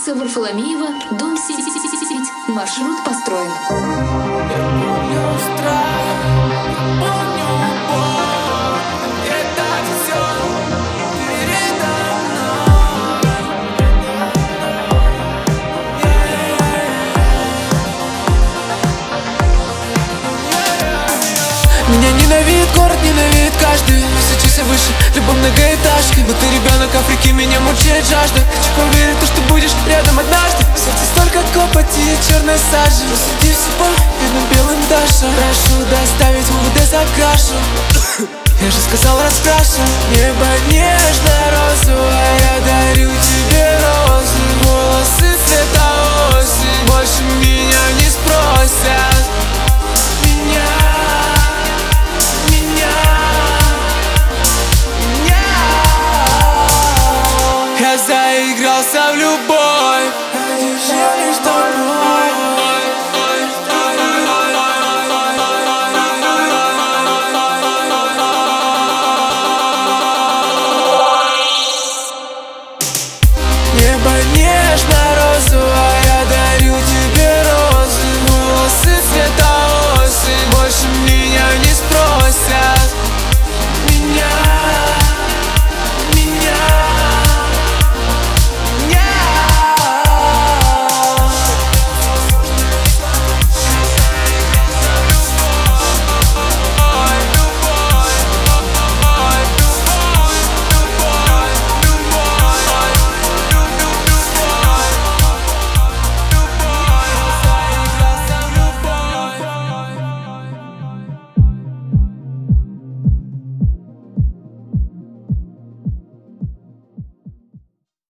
улица Варфоломеева, дом 7. Маршрут построен. Меня ненавидит город, ненавидит каждый. Садись выше, любой многоэтажки. Но ты ребенок Африки, меня мучает жажда. Хочу поверить в то, что будешь рядом однажды. В сердце столько копоти и черной сажи. Посади в себя, видно белым Даша. Прошу доставить в УВД закрашу. Я же сказал, раскрашу. Небо нежно-розовое, я дарю тебе.